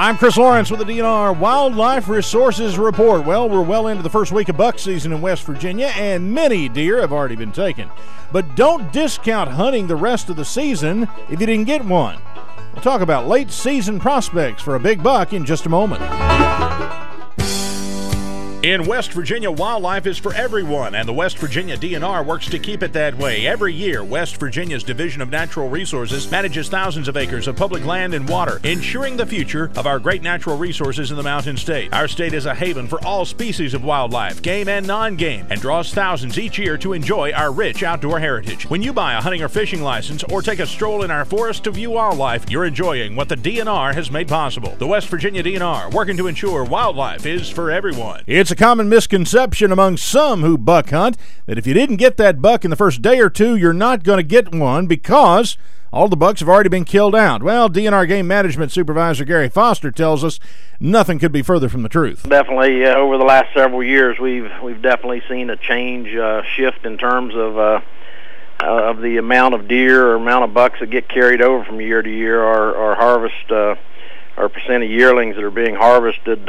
I'm Chris Lawrence with the DNR Wildlife Resources Report. Well, we're well into the first week of buck season in West Virginia, and many deer have already been taken. But don't discount hunting the rest of the season if you didn't get one. We'll talk about late season prospects for a big buck in just a moment. In West Virginia, wildlife is for everyone, and the West Virginia DNR works to keep it that way. Every year, West Virginia's Division of Natural Resources manages thousands of acres of public land and water, ensuring the future of our great natural resources in the Mountain State. Our state is a haven for all species of wildlife, game and non-game, and draws thousands each year to enjoy our rich outdoor heritage. When you buy a hunting or fishing license or take a stroll in our forest to view wildlife, you're enjoying what the DNR has made possible. The West Virginia DNR, working to ensure wildlife is for everyone. It's a common misconception among some who buck hunt that if you didn't get that buck in the first day or two, you're not going to get one because all the bucks have already been killed out. Well, DNR Game Management Supervisor Gary Foster tells us nothing could be further from the truth. Definitely, over the last several years, we've definitely seen a change, shift in terms of the amount of deer or amount of bucks that get carried over from year to year. Our harvest, our percent of yearlings that are being harvested,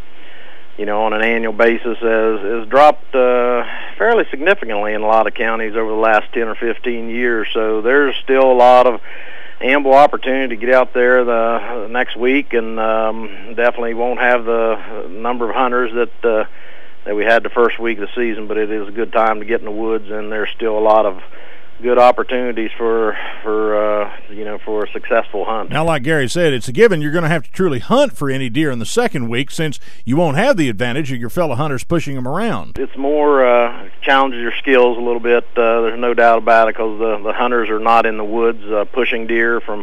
on an annual basis has dropped fairly significantly in a lot of counties over the last 10 or 15 years. So there's still a lot of ample opportunity to get out there the next week, and definitely won't have the number of hunters that we had the first week of the season, but it is a good time to get in the woods, and there's still a lot of good opportunities for a successful hunt. Now, like Gary said, it's a given you're going to have to truly hunt for any deer in the second week, since you won't have the advantage of your fellow hunters pushing them around. It's more challenges your skills a little bit. There's no doubt about it, because the hunters are not in the woods pushing deer from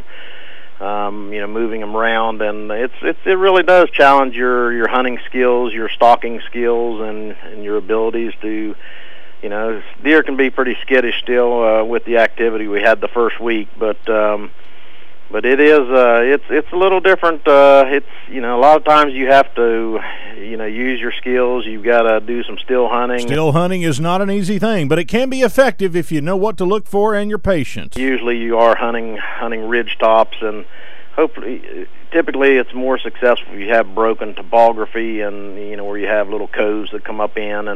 moving them around, and it really does challenge your hunting skills, your stalking skills, and your abilities to. Deer can be pretty skittish still with the activity we had the first week, but it is it's a little different. A lot of times you have to use your skills. You've got to do some still hunting. Still hunting is not an easy thing, but it can be effective if you know what to look for and you're patient. Usually you are hunting ridge tops, and typically it's more successful if you have broken topography and where you have little coves that come up in,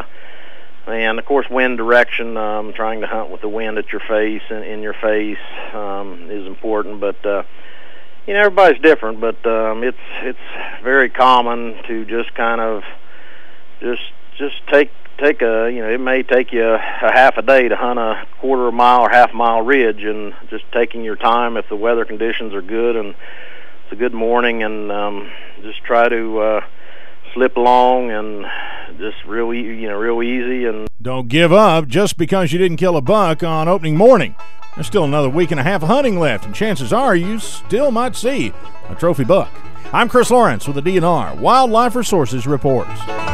and of course, wind direction. Trying to hunt with the wind at your face and in your face is important. But everybody's different. But it's very common to just kind of just take a it may take you a half a day to hunt a quarter mile or half mile ridge, and just taking your time if the weather conditions are good and it's a good morning, and just try to slip along and just real easy. And don't give up just because you didn't kill a buck on opening morning. There's still another week and a half of hunting left, and chances are you still might see a trophy buck. I'm Chris Lawrence with the DNR Wildlife Resources Report.